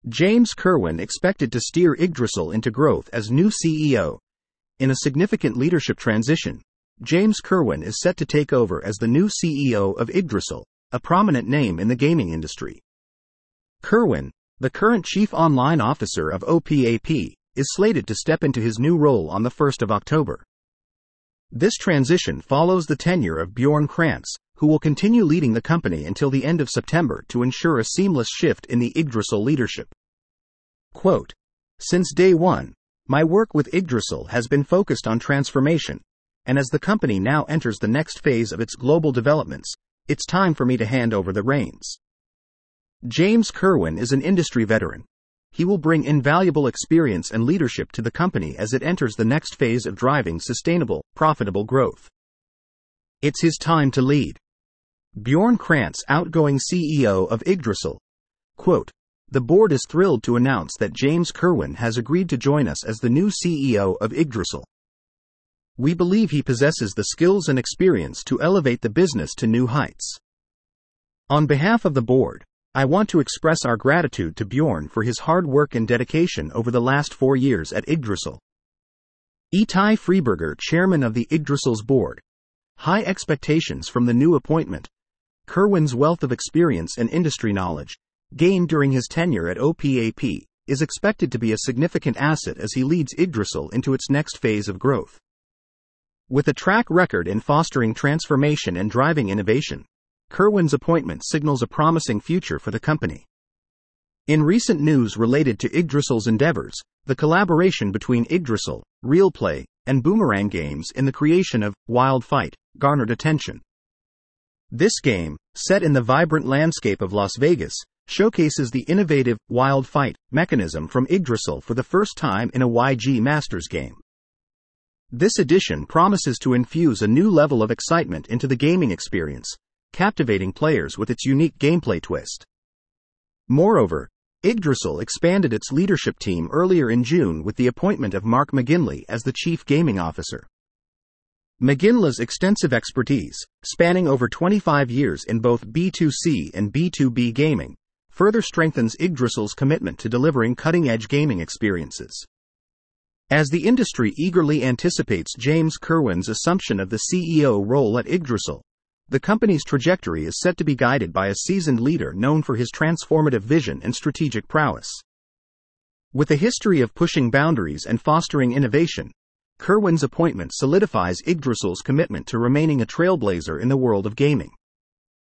James Kerwin expected to steer Yggdrasil into growth as new CEO. In a significant leadership transition, James Kerwin is set to take over as the new CEO of Yggdrasil, a prominent name in the gaming industry. Kerwin, the current Chief Online Officer of OPAP, is slated to step into his new role on the 1st of October. This transition follows the tenure of Bjorn Krantz, who will continue leading the company until the end of September to ensure a seamless shift in the Yggdrasil leadership. Quote, "Since day one, my work with Yggdrasil has been focused on transformation, and as the company now enters the next phase of its global developments, it's time for me to hand over the reins." James Kerwin is an industry veteran. He will bring invaluable experience and leadership to the company as it enters the next phase of driving sustainable, profitable growth. It's his time to lead. Bjorn Krantz, outgoing CEO of Yggdrasil. Quote, "The board is thrilled to announce that James Kerwin has agreed to join us as the new CEO of Yggdrasil. We believe he possesses the skills and experience to elevate the business to new heights. On behalf of the board, I want to express our gratitude to Bjorn for his hard work and dedication over the last 4 years at Yggdrasil." Itai Freeberger, chairman of the Yggdrasil's board. High expectations from the new appointment. Kerwin's wealth of experience and industry knowledge, gained during his tenure at OPAP, is expected to be a significant asset as he leads Yggdrasil into its next phase of growth. With a track record in fostering transformation and driving innovation, Kerwin's appointment signals a promising future for the company. In recent news related to Yggdrasil's endeavors, the collaboration between Yggdrasil, RealPlay, and Boomerang Games in the creation of Wild Fight garnered attention. This game, set in the vibrant landscape of Las Vegas, showcases the innovative Wild Fight mechanism from Yggdrasil for the first time in a YG Masters game. This edition promises to infuse a new level of excitement into the gaming experience, captivating players with its unique gameplay twist. Moreover, Yggdrasil expanded its leadership team earlier in June with the appointment of Mark McGinley as the Chief Gaming Officer. McGinley's extensive expertise, spanning over 25 years in both B2C and B2B gaming, further strengthens Yggdrasil's commitment to delivering cutting-edge gaming experiences. As the industry eagerly anticipates James Kerwin's assumption of the CEO role at Yggdrasil, the company's trajectory is set to be guided by a seasoned leader known for his transformative vision and strategic prowess. With a history of pushing boundaries and fostering innovation, Kerwin's appointment solidifies Yggdrasil's commitment to remaining a trailblazer in the world of gaming.